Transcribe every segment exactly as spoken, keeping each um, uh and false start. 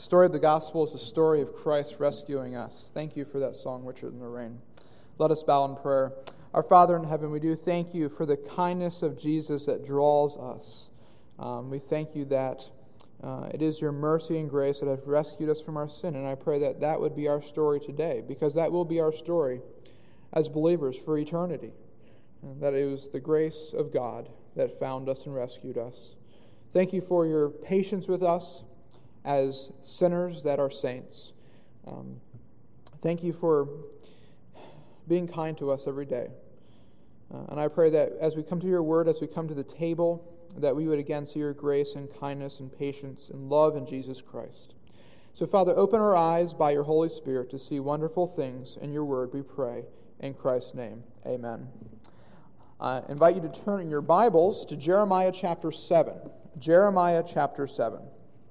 story of the gospel is the story of Christ rescuing us. Thank you for that song, Richer Than the Rain. Let us bow in prayer. Our Father in heaven, we do thank you for the kindness of Jesus that draws us. Um, we thank you that uh, it is your mercy and grace that have rescued us from our sin, and I pray that that would be our story today, because that will be our story as believers for eternity, and that it was the grace of God that found us and rescued us. Thank you for your patience with us as sinners that are saints. Um, thank you for being kind to us every day. Uh, and I pray that as we come to your word, as we come to the table, that we would again see your grace and kindness and patience and love in Jesus Christ. So, Father, open our eyes by your Holy Spirit to see wonderful things in your word, we pray. In Christ's name, amen. I invite you to turn in your Bibles to Jeremiah chapter seven. Jeremiah chapter seven.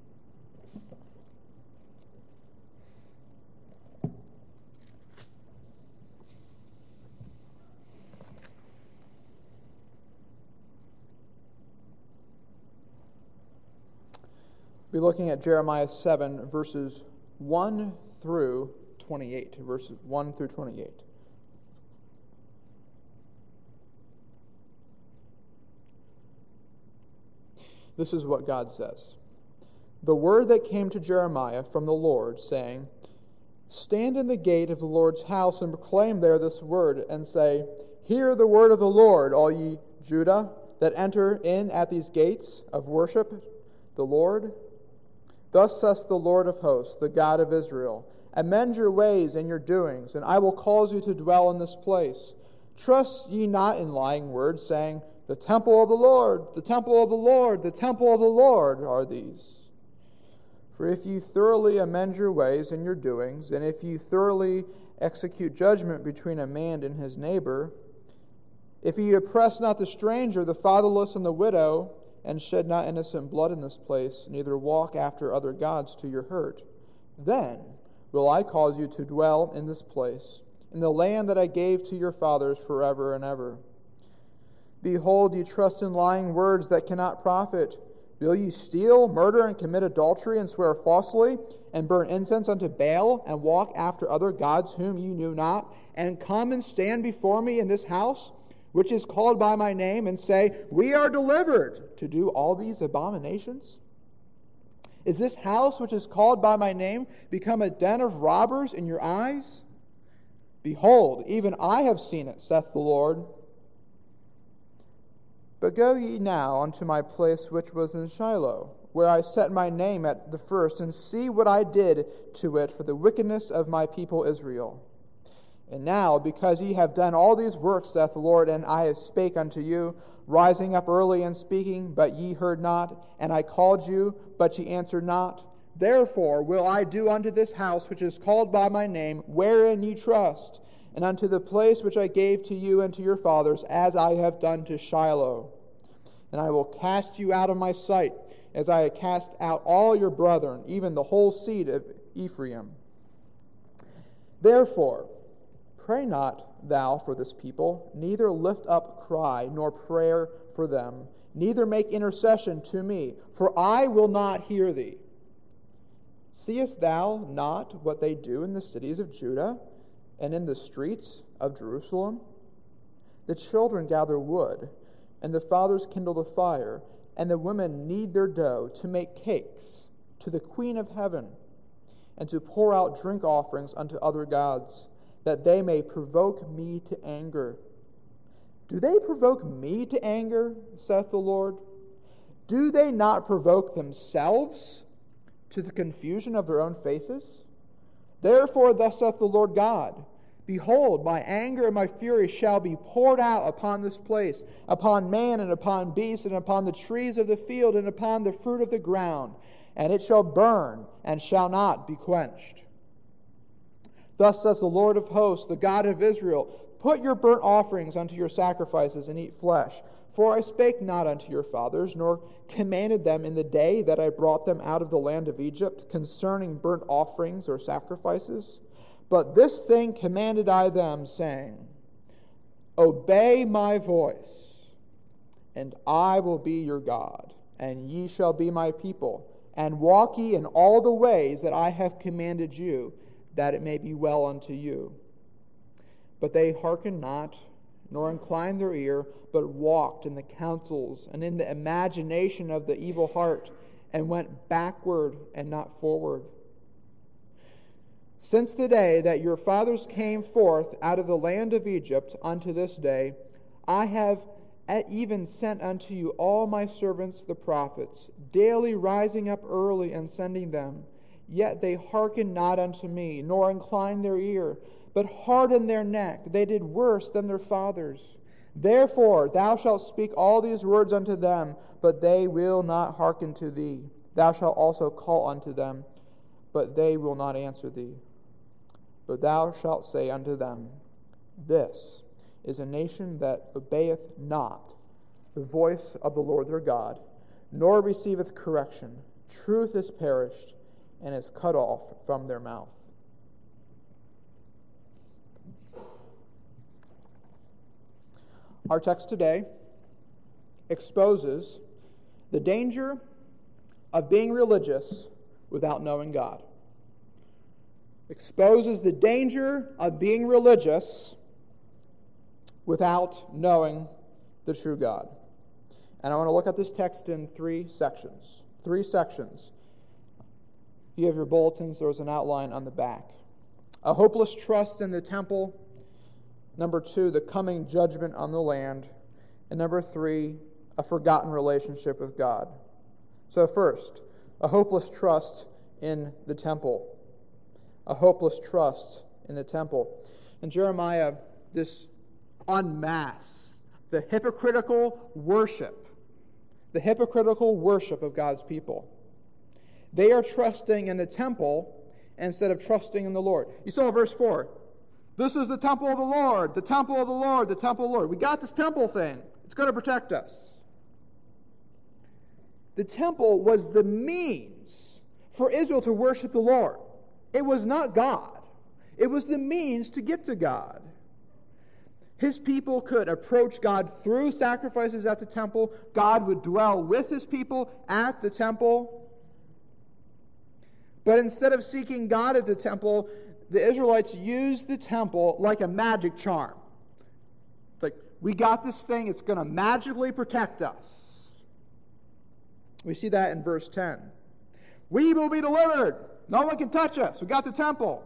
We'll be looking at Jeremiah seven, verses one through twenty-eight. Verses one through twenty-eight. This is what God says. The word that came to Jeremiah from the Lord, saying, Stand in the gate of the Lord's house and proclaim there this word, and say, Hear the word of the Lord, all ye Judah, that enter in at these gates of worship the Lord. Thus says the Lord of hosts, the God of Israel, Amend your ways and your doings, and I will cause you to dwell in this place. Trust ye not in lying words, saying, The temple of the Lord, the temple of the Lord, the temple of the Lord are these. For if you thoroughly amend your ways and your doings, and if you thoroughly execute judgment between a man and his neighbor, if ye oppress not the stranger, the fatherless, and the widow, and shed not innocent blood in this place, neither walk after other gods to your hurt, then will I cause you to dwell in this place, in the land that I gave to your fathers forever and ever. Behold, ye trust in lying words that cannot profit. Will ye steal, murder, and commit adultery, and swear falsely, and burn incense unto Baal, and walk after other gods whom ye knew not, and come and stand before me in this house, which is called by my name, and say, We are delivered, to do all these abominations? Is this house which is called by my name become a den of robbers in your eyes? Behold, even I have seen it, saith the Lord. But go ye now unto my place which was in Shiloh, where I set my name at the first, and see what I did to it for the wickedness of my people Israel. And now, because ye have done all these works, saith the Lord, and I have spake unto you, rising up early and speaking, but ye heard not, and I called you, but ye answered not, therefore will I do unto this house which is called by my name, wherein ye trust, and unto the place which I gave to you and to your fathers, as I have done to Shiloh. And I will cast you out of my sight, as I have cast out all your brethren, even the whole seed of Ephraim. Therefore, pray not thou for this people, neither lift up cry nor prayer for them, neither make intercession to me, for I will not hear thee. Seest thou not what they do in the cities of Judah, and in the streets of Jerusalem? The children gather wood, and the fathers kindle the fire, and the women knead their dough to make cakes to the Queen of heaven, and to pour out drink offerings unto other gods, that they may provoke me to anger. Do they provoke me to anger, saith the Lord? Do they not provoke themselves to the confusion of their own faces? Therefore thus saith the Lord God, Behold, my anger and my fury shall be poured out upon this place, upon man and upon beast, and upon the trees of the field, and upon the fruit of the ground, and it shall burn, and shall not be quenched. Thus says the Lord of hosts, the God of Israel, Put your burnt offerings unto your sacrifices, and eat flesh. For I spake not unto your fathers, nor commanded them in the day that I brought them out of the land of Egypt, concerning burnt offerings or sacrifices. But this thing commanded I them, saying, Obey my voice, and I will be your God, and ye shall be my people, and walk ye in all the ways that I have commanded you, that it may be well unto you. But they hearkened not, nor inclined their ear, but walked in the counsels and in the imagination of the evil heart, and went backward and not forward. Since the day that your fathers came forth out of the land of Egypt unto this day, I have even sent unto you all my servants the prophets, daily rising up early and sending them. Yet they hearkened not unto me, nor inclined their ear, but hardened their neck. They did worse than their fathers. Therefore thou shalt speak all these words unto them, but they will not hearken to thee. Thou shalt also call unto them, but they will not answer thee. But thou shalt say unto them, This is a nation that obeyeth not the voice of the Lord their God, nor receiveth correction. Truth is perished, and is cut off from their mouth. Our text today exposes the danger of being religious without knowing God. Exposes the danger of being religious without knowing the true God. And I want to look at this text in three sections. Three sections. If you have your bulletins, there's an outline on the back. A hopeless trust in the temple. Number two, the coming judgment on the land. And number three, a forgotten relationship with God. So first, a hopeless trust in the temple. A hopeless trust in the temple. In Jeremiah, this unmasks the hypocritical worship, the hypocritical worship of God's people. They are trusting in the temple instead of trusting in the Lord. You saw verse four. This is the temple of the Lord, the temple of the Lord, the temple of the Lord. We got this temple thing. It's going to protect us. The temple was the means for Israel to worship the Lord. It was not God. It was the means to get to God. His people could approach God through sacrifices at the temple. God would dwell with his people at the temple. But instead of seeking God at the temple, the Israelites used the temple like a magic charm. It's like, we got this thing, it's going to magically protect us. We see that in verse ten. We will be delivered. No one can touch us. We got the temple.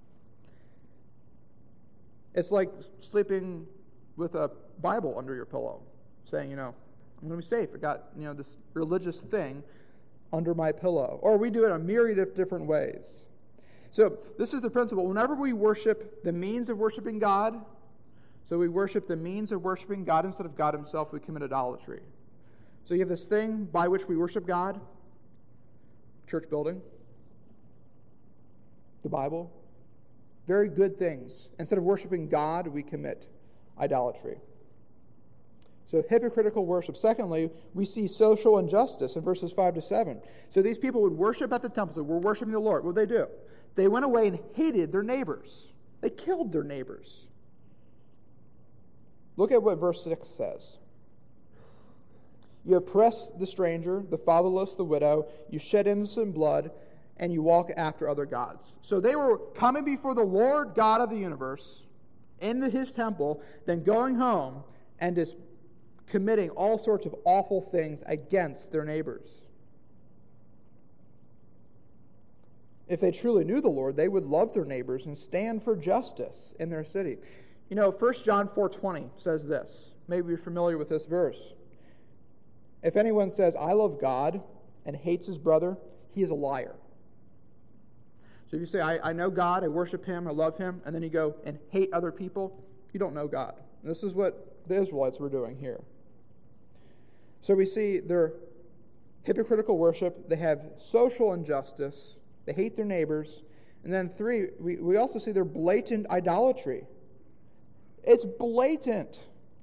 It's like sleeping with a Bible under your pillow, saying, you know, I'm going to be safe. I got, you know, this religious thing under my pillow. Or we do it a myriad of different ways. So this is the principle. Whenever we worship the means of worshiping God, so we worship the means of worshiping God instead of God himself, we commit idolatry. So you have this thing by which we worship God, church building, the Bible, very good things. Instead of worshiping God, we commit idolatry. So hypocritical worship. Secondly, we see social injustice in verses five to seven. So these people would worship at the temple. So we're worshiping the Lord. What did they do? They went away and hated their neighbors. They killed their neighbors. Look at what verse six says. You oppress the stranger, the fatherless, the widow. You shed innocent blood, and you walk after other gods. So they were coming before the Lord God of the universe in his temple, then going home and just committing all sorts of awful things against their neighbors. If they truly knew the Lord, they would love their neighbors and stand for justice in their city. You know, First John four twenty says this. Maybe you're familiar with this verse. If anyone says, I love God, and hates his brother, he is a liar. So if you say, I, I know God, I worship him, I love him, and then you go and hate other people, you don't know God. And this is what the Israelites were doing here. So we see their hypocritical worship, they have social injustice, they hate their neighbors, and then three, we, we also see their blatant idolatry. It's blatant.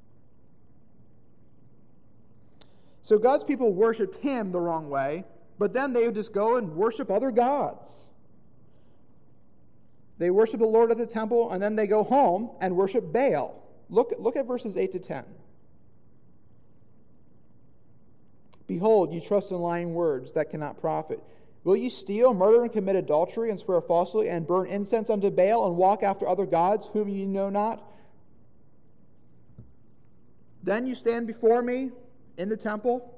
So God's people worshiped him the wrong way, but then they would just go and worship other gods. They worship the Lord at the temple, and then they go home and worship Baal. Look, look at verses eight to ten. Behold, you trust in lying words that cannot profit. Will you steal, murder, and commit adultery, and swear falsely, and burn incense unto Baal, and walk after other gods whom ye know not? Then you stand before me in the temple.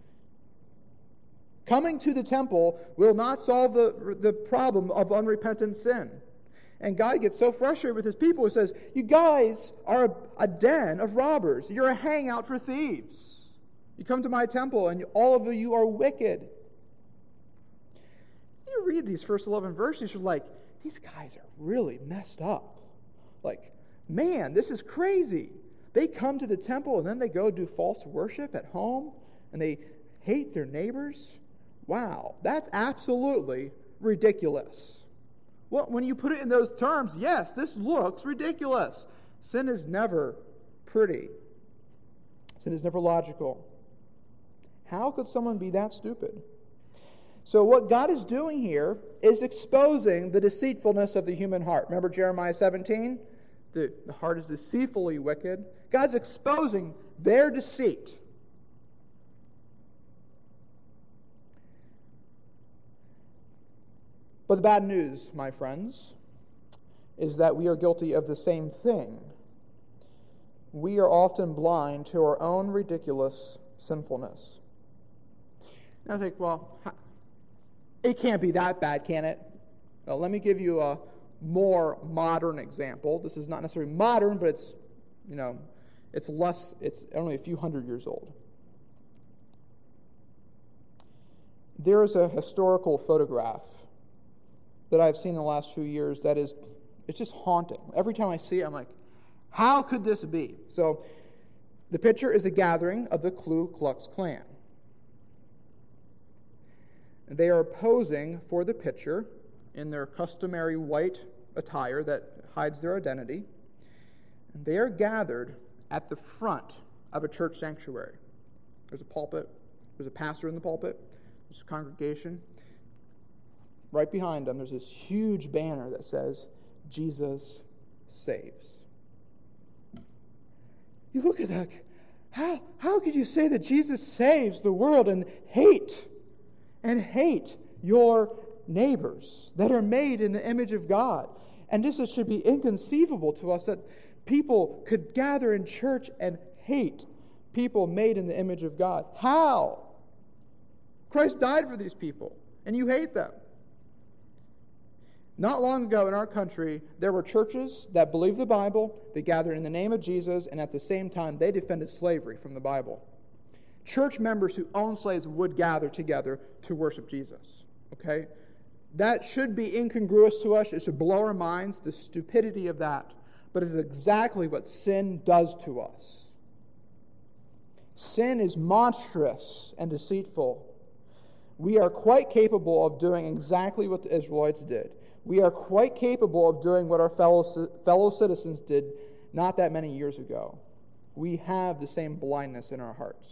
Coming to the temple will not solve the, the problem of unrepentant sin. And God gets so frustrated with his people, he says, you guys are a, a den of robbers. You're a hangout for thieves. You come to my temple, and all of you are wicked. You read these first eleven verses, you're like, these guys are really messed up. Like, man, this is crazy. They come to the temple, and then they go do false worship at home, and they hate their neighbors. Wow, that's absolutely ridiculous. Well, when you put it in those terms, yes, this looks ridiculous. Sin is never pretty. Sin is never logical. How could someone be that stupid? So what God is doing here is exposing the deceitfulness of the human heart. Remember Jeremiah seventeen? The, the heart is deceitfully wicked. God's exposing their deceit. But the bad news, my friends, is that we are guilty of the same thing. We are often blind to our own ridiculous sinfulness. And I think, well, it can't be that bad, can it? Well, let me give you a more modern example. This is not necessarily modern, but it's, you know, it's less, it's only a few hundred years old. There is a historical photograph that I've seen in the last few years that is, it's just haunting. Every time I see it, I'm like, how could this be? So the picture is a gathering of the Ku Klux Klan. They are posing for the picture in their customary white attire that hides their identity. And they are gathered at the front of a church sanctuary. There's a pulpit. There's a pastor in the pulpit. There's a congregation. Right behind them, there's this huge banner that says, Jesus saves. You look at that. How, how could you say that Jesus saves the world and hate, and hate your neighbors that are made in the image of God? And this should be inconceivable to us that people could gather in church and hate people made in the image of God. How? Christ died for these people, and you hate them. Not long ago in our country, there were churches that believed the Bible, they gathered in the name of Jesus, and at the same time, they defended slavery from the Bible. Church members who owned slaves would gather together to worship Jesus. Okay? That should be incongruous to us. It should blow our minds, the stupidity of that. But it's exactly what sin does to us. Sin is monstrous and deceitful. We are quite capable of doing exactly what the Israelites did. We are quite capable of doing what our fellow, fellow citizens did not that many years ago. We have the same blindness in our hearts.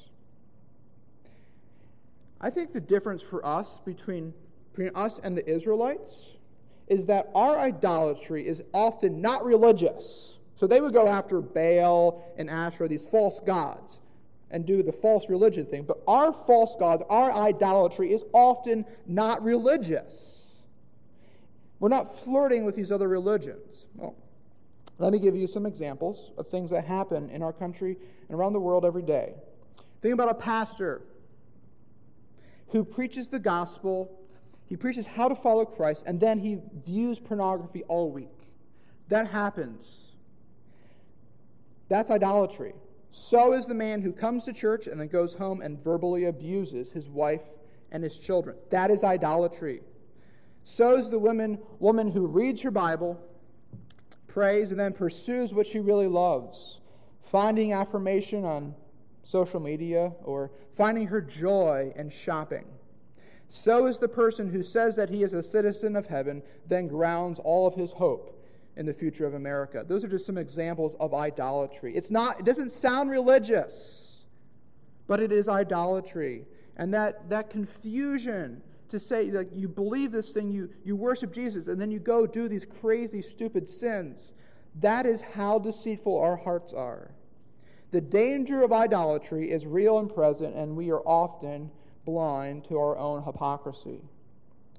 I think the difference for us between, between us and the Israelites is that our idolatry is often not religious. So they would go after Baal and Asherah, these false gods, and do the false religion thing. But our false gods, our idolatry is often not religious. We're not flirting with these other religions. Well, let me give you some examples of things that happen in our country and around the world every day. Think about a pastor who preaches the gospel, he preaches how to follow Christ, and then he views pornography all week. That happens. That's idolatry. So is the man who comes to church and then goes home and verbally abuses his wife and his children. That is idolatry. So is the woman, woman who reads her Bible, prays, and then pursues what she really loves, finding affirmation on social media or finding her joy in shopping. So is the person who says that he is a citizen of heaven, then grounds all of his hope in the future of America. Those are just some examples of idolatry. It's not, it doesn't sound religious, but it is idolatry. And that, that confusion to say that you believe this thing, you, you worship Jesus, and then you go do these crazy, stupid sins. That is how deceitful our hearts are. The danger of idolatry is real and present, and we are often blind to our own hypocrisy.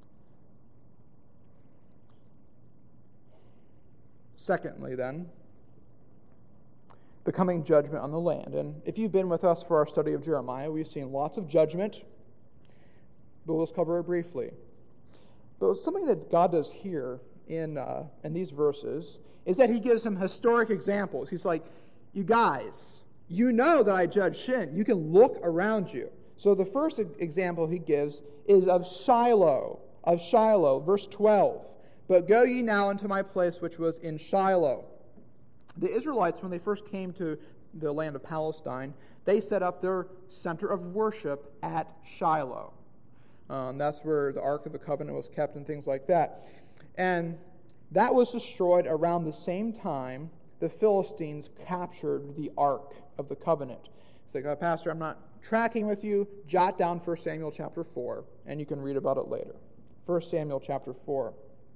Secondly, then, the coming judgment on the land. And if you've been with us for our study of Jeremiah, we've seen lots of judgment, but we'll just cover it briefly. But something that God does here in uh, in these verses is that he gives some historic examples. He's like, you guys, you know that I judge sin. You can look around you. So the first example he gives is of Shiloh, of Shiloh, verse twelve. But go ye now into my place which was in Shiloh. The Israelites, when they first came to the land of Palestine, they set up their center of worship at Shiloh. Um, that's where the Ark of the Covenant was kept and things like that. And that was destroyed around the same time the Philistines captured the Ark of the Covenant. It's like, oh, Pastor, I'm not tracking with you. Jot down First Samuel chapter four, and you can read about it later. First Samuel chapter four.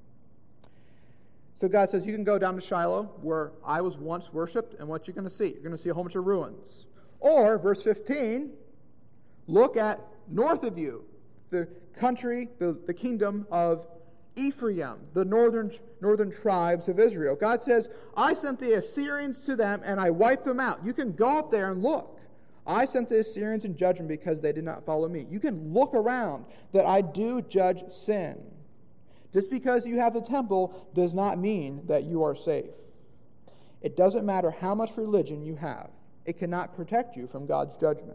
So God says, you can go down to Shiloh, where I was once worshipped, and what you're going to see? You're going to see a whole bunch of ruins. Or, verse fifteen, look at north of you, the country, the, the kingdom of Ephraim, the northern, northern tribes of Israel. God says, I sent the Assyrians to them, and I wiped them out. You can go up there and look. I sent the Assyrians in judgment because they did not follow me. You can look around that I do judge sin. Just because you have the temple does not mean that you are safe. It doesn't matter how much religion you have. It cannot protect you from God's judgment.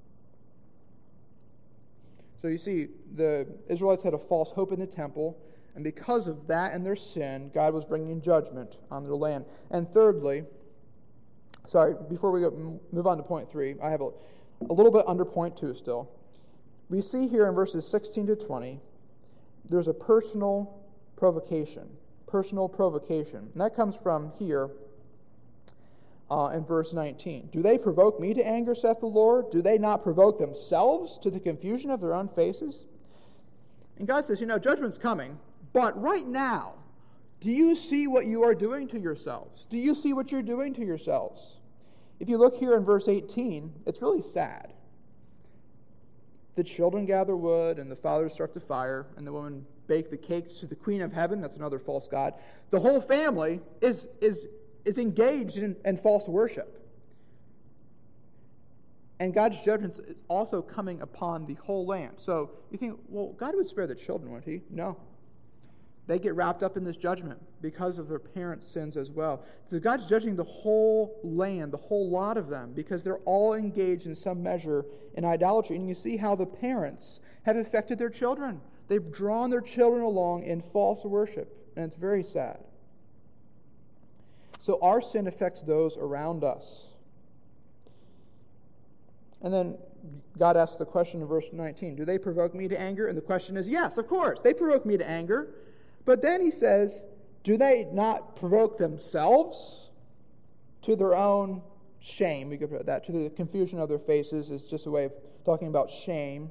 So you see, the Israelites had a false hope in the temple, and because of that and their sin, God was bringing judgment on their land. And thirdly, sorry, before we go, move on to point three, I have a, a little bit under point two still. We see here in verses sixteen to twenty, there's a personal provocation. Personal provocation. And that comes from here uh, in verse nineteen. Do they provoke me to anger, saith the Lord? Do they not provoke themselves to the confusion of their own faces? And God says, you know, judgment's coming, but right now, do you see what you are doing to yourselves? Do you see what you're doing to yourselves? If you look here in verse eighteen, it's really sad. The children gather wood, and the fathers start the fire, and the women bake the cakes to the queen of heaven. That's another false god. The whole family is, is, is engaged in, in false worship. And God's judgment is also coming upon the whole land. So you think, well, God would spare the children, wouldn't he? No. They get wrapped up in this judgment because of their parents' sins as well. So God's judging the whole land, the whole lot of them, because they're all engaged in some measure in idolatry. And you see how the parents have affected their children. They've drawn their children along in false worship, and it's very sad. So our sin affects those around us. And then God asks the question in verse nineteen, do they provoke me to anger? And the question is, yes, of course, they provoke me to anger. But then he says, do they not provoke themselves to their own shame? We could put that to the confusion of their faces is just a way of talking about shame.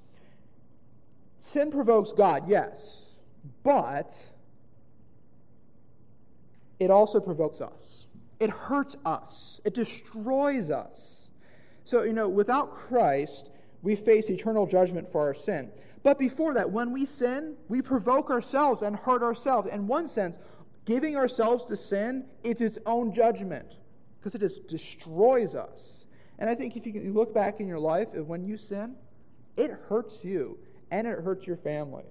Sin provokes God, yes, but it also provokes us. It hurts us. It destroys us. So, you know, without Christ, we face eternal judgment for our sin. But before that, when we sin, we provoke ourselves and hurt ourselves. In one sense, giving ourselves to sin, it's its own judgment because it just destroys us. And I think if you look back in your life, when you sin, it hurts you and it hurts your family.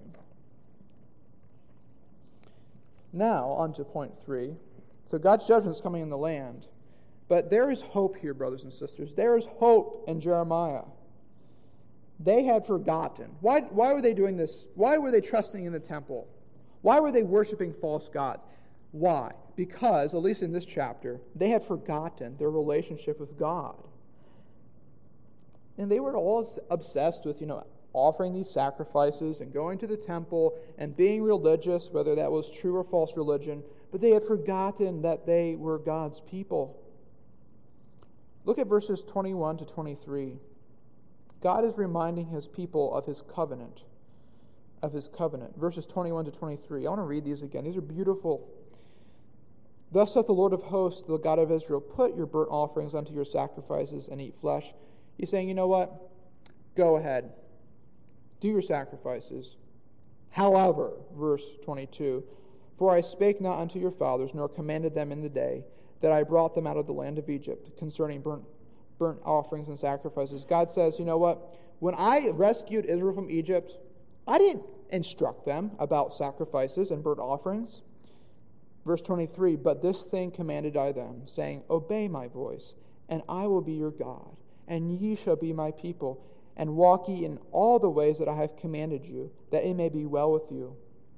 Now, on to point three. So God's judgment is coming in the land. But there is hope here, brothers and sisters. There is hope in Jeremiah. They had forgotten. Why, why were they doing this? Why were they trusting in the temple? Why were they worshiping false gods? Why? Because, at least in this chapter, they had forgotten their relationship with God. And they were all obsessed with, you know, offering these sacrifices and going to the temple and being religious, whether that was true or false religion, but they had forgotten that they were God's people. Look at verses twenty-one to twenty-three. God is reminding his people of his covenant, of his covenant. Verses twenty-one to twenty-three. I want to read these again. These are beautiful. Thus saith the Lord of hosts, the God of Israel, put your burnt offerings unto your sacrifices and eat flesh. He's saying, you know what? Go ahead. Do your sacrifices. However, verse twenty-two, For I spake not unto your fathers, nor commanded them in the day that I brought them out of the land of Egypt, concerning burnt, burnt offerings and sacrifices. God says, you know what? When I rescued Israel from Egypt, I didn't instruct them about sacrifices and burnt offerings. Verse twenty-three, but this thing commanded I them, saying, obey my voice, and I will be your God, and ye shall be my people, and walk ye in all the ways that I have commanded you, that it may be well with you.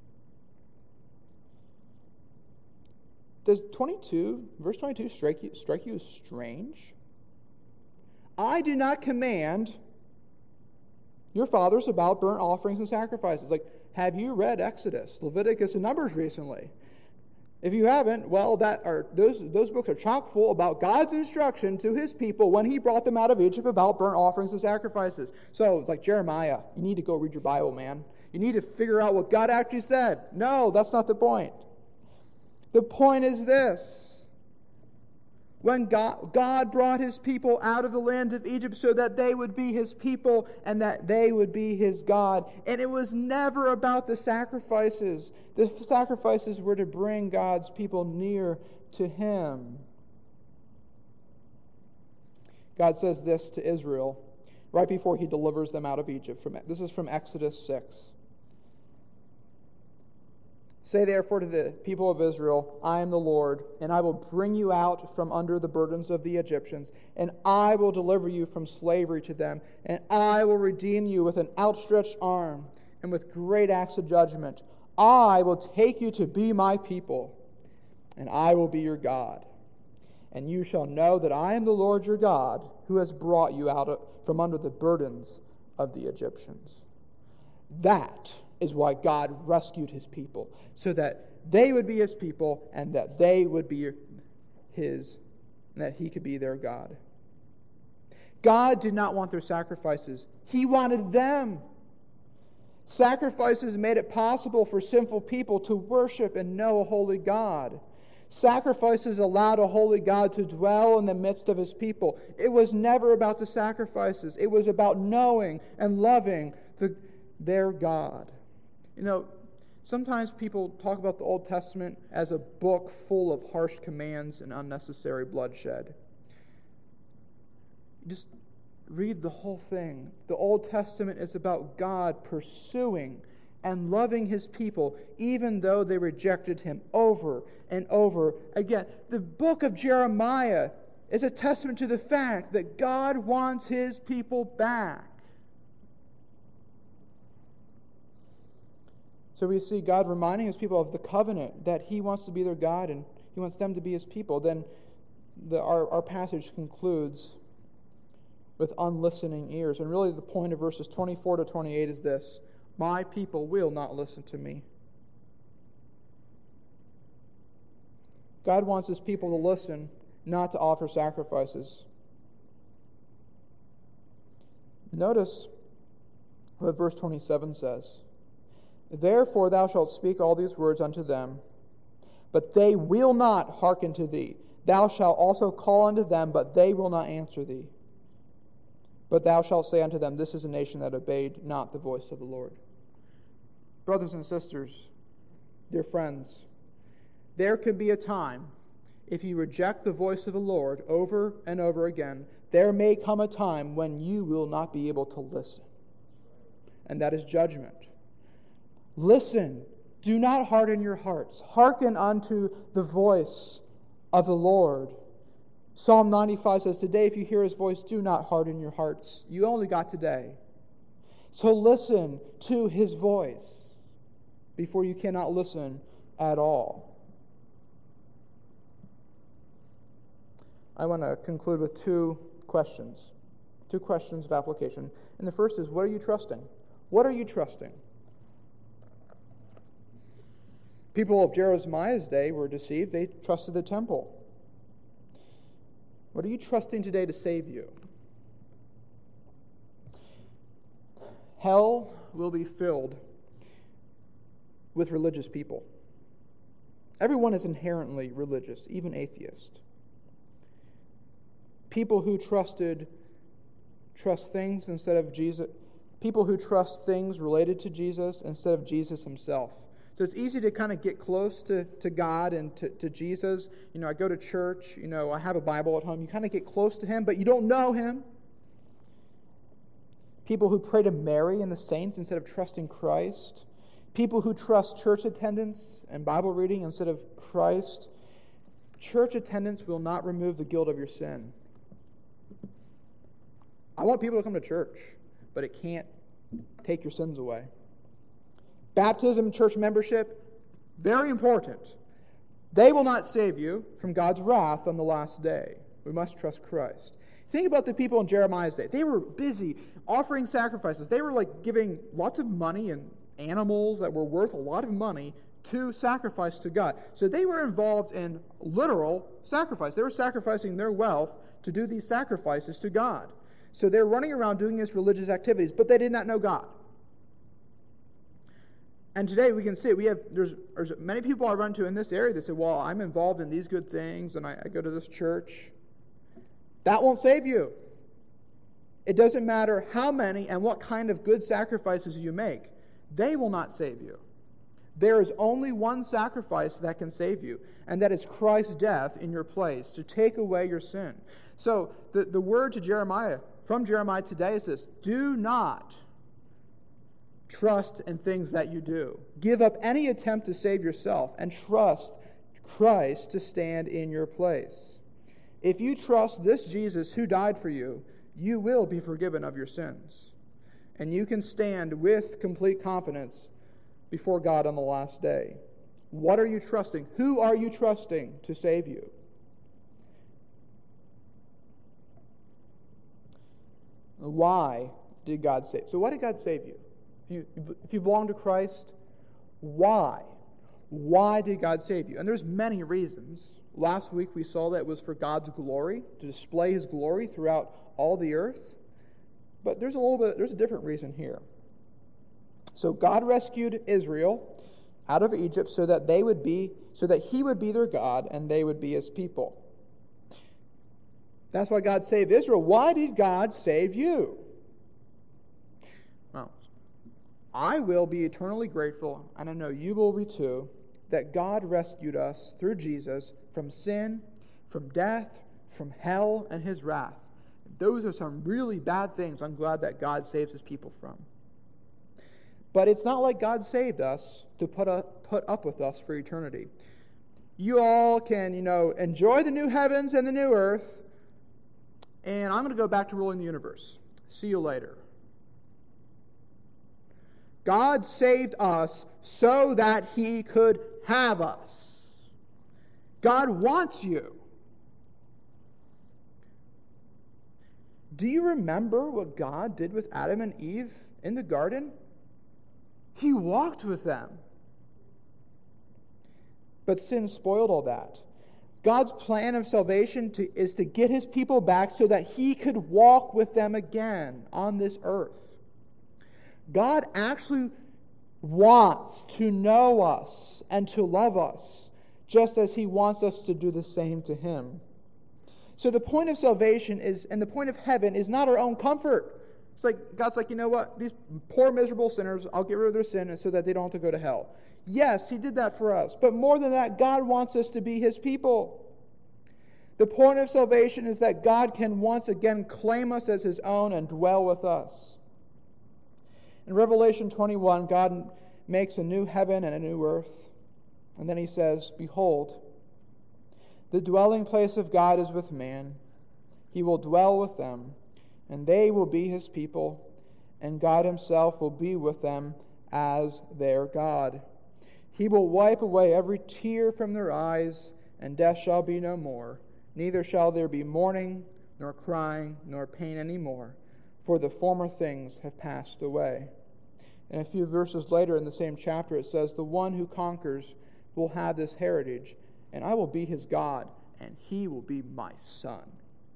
Does twenty-two, verse twenty-two strike you, strike you as strange? I do not command your fathers about burnt offerings and sacrifices. Like, have you read Exodus, Leviticus, and Numbers recently? If you haven't, well, that are those those books are chock full about God's instruction to his people when he brought them out of Egypt about burnt offerings and sacrifices. So it's like Jeremiah, you need to go read your Bible, man. You need to figure out what God actually said. No, that's not the point. The point is this. When God, God brought his people out of the land of Egypt so that they would be his people and that they would be his God. And it was never about the sacrifices. The sacrifices were to bring God's people near to him. God says this to Israel right before he delivers them out of Egypt. From This is from Exodus six. Say therefore to the people of Israel, I am the Lord, and I will bring you out from under the burdens of the Egyptians, and I will deliver you from slavery to them, and I will redeem you with an outstretched arm and with great acts of judgment. I will take you to be my people, and I will be your God. And you shall know that I am the Lord your God, who has brought you out of, from under the burdens of the Egyptians. That is why God rescued his people, so that they would be his people and that they would be his, and that he could be their God. God did not want their sacrifices. He wanted them. Sacrifices made it possible for sinful people to worship and know a holy God. Sacrifices allowed a holy God to dwell in the midst of his people. It was never about the sacrifices. It was about knowing and loving the, their God. You know, sometimes people talk about the Old Testament as a book full of harsh commands and unnecessary bloodshed. Just read the whole thing. The Old Testament is about God pursuing and loving his people, even though they rejected him over and over again. The book of Jeremiah is a testament to the fact that God wants his people back. So we see God reminding his people of the covenant, that he wants to be their God and he wants them to be his people. Then the, our, our passage concludes with unlistening ears. And really the point of verses twenty-four to twenty-eight is this: my people will not listen to me. God wants his people to listen, not to offer sacrifices. Notice what verse twenty-seven says. Therefore thou shalt speak all these words unto them, but they will not hearken to thee. Thou shalt also call unto them, but they will not answer thee. But thou shalt say unto them, this is a nation that obeyed not the voice of the Lord. Brothers and sisters, dear friends, there could be a time, if you reject the voice of the Lord over and over again, there may come a time when you will not be able to listen. And that is judgment. Listen, do not harden your hearts. Hearken unto the voice of the Lord. Psalm ninety-five says, today if you hear his voice, do not harden your hearts. You only got today. So listen to his voice before you cannot listen at all. I want to conclude with two questions. Two questions of application. And the first is, what are you trusting? What are you trusting? People of Jeremiah's day were deceived. They trusted the temple. What are you trusting today to save you? Hell will be filled with religious people. Everyone is inherently religious, even atheists. People who trusted, trust things instead of Jesus. People who trust things related to Jesus instead of Jesus himself. So it's easy to kind of get close to, to God and to, to Jesus. You know, I go to church, you know, I have a Bible at home. You kind of get close to him, but you don't know him. People who pray to Mary and the saints instead of trusting Christ. People who trust church attendance and Bible reading instead of Christ. Church attendance will not remove the guilt of your sin. I want people to come to church, but it can't take your sins away. Baptism, church membership, very important. They will not save you from God's wrath on the last day. We must trust Christ. Think about the people in Jeremiah's day. They were busy offering sacrifices. They were like giving lots of money and animals that were worth a lot of money to sacrifice to God. So they were involved in literal sacrifice. They were sacrificing their wealth to do these sacrifices to God. So they're running around doing these religious activities, but they did not know God. And today we can see we have there's, there's many people I run to in this area that say, well, I'm involved in these good things and I, I go to this church. That won't save you. It doesn't matter how many and what kind of good sacrifices you make. They will not save you. There is only one sacrifice that can save you, and that is Christ's death in your place to take away your sin. So the, the word to Jeremiah, from Jeremiah today is this: do not trust in things that you do. Give up any attempt to save yourself and trust Christ to stand in your place. If you trust this Jesus who died for you, you will be forgiven of your sins. And you can stand with complete confidence before God on the last day. What are you trusting? Who are you trusting to save you? Why did God save? So why did God save you? If you, if you belong to Christ, why? Why did God save you? And there's many reasons. Last week we saw that it was for God's glory, to display his glory throughout all the earth. But there's a little bit, there's a different reason here. So God rescued Israel out of Egypt so that they would be, so that he would be their God and they would be his people. That's why God saved Israel. Why did God save you? Well, I will be eternally grateful, and I know you will be too, that God rescued us through Jesus from sin, from death, from hell, and his wrath. Those are some really bad things I'm glad that God saves his people from. But it's not like God saved us to put up, put up with us for eternity. You all can, you know, enjoy the new heavens and the new earth, and I'm going to go back to ruling the universe. See you later. God saved us so that he could have us. God wants you. Do you remember what God did with Adam and Eve in the garden? He walked with them. But sin spoiled all that. God's plan of salvation to, is to get his people back so that he could walk with them again on this earth. God actually wants to know us and to love us, just as he wants us to do the same to him. So the point of salvation is, and the point of heaven is not our own comfort. It's like, God's like, you know what? These poor, miserable sinners, I'll get rid of their sin so that they don't have to go to hell. Yes, he did that for us. But more than that, God wants us to be his people. The point of salvation is that God can once again claim us as his own and dwell with us. In Revelation twenty-one, God makes a new heaven and a new earth. And then he says, behold, the dwelling place of God is with man. He will dwell with them, and they will be his people, and God himself will be with them as their God. He will wipe away every tear from their eyes, and death shall be no more. Neither shall there be mourning, nor crying, nor pain any more, for the former things have passed away. And a few verses later in the same chapter it says, the one who conquers will have this heritage, and I will be his God, and he will be my son.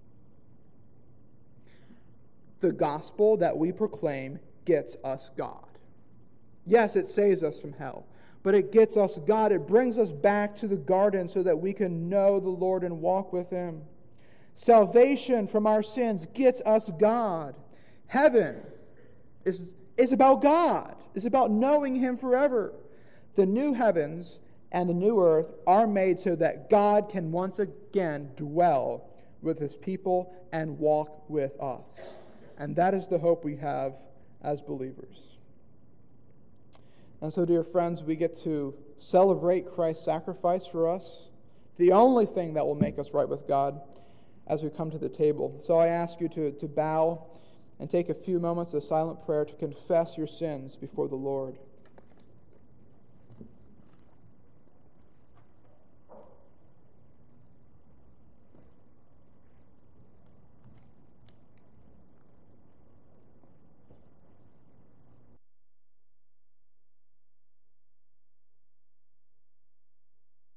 The gospel that we proclaim gets us God. Yes, it saves us from hell, but it gets us God. It brings us back to the garden so that we can know the Lord and walk with him. Salvation from our sins gets us God. Heaven is, is about God. It's about knowing him forever. the new heavens and the new earth are made so that God can once again dwell with his people and walk with us. And that is the hope we have as believers. And so, dear friends, we get to celebrate Christ's sacrifice for us, the only thing that will make us right with God, as we come to the table. So I ask you to, to bow and take a few moments of silent prayer to confess your sins before the Lord.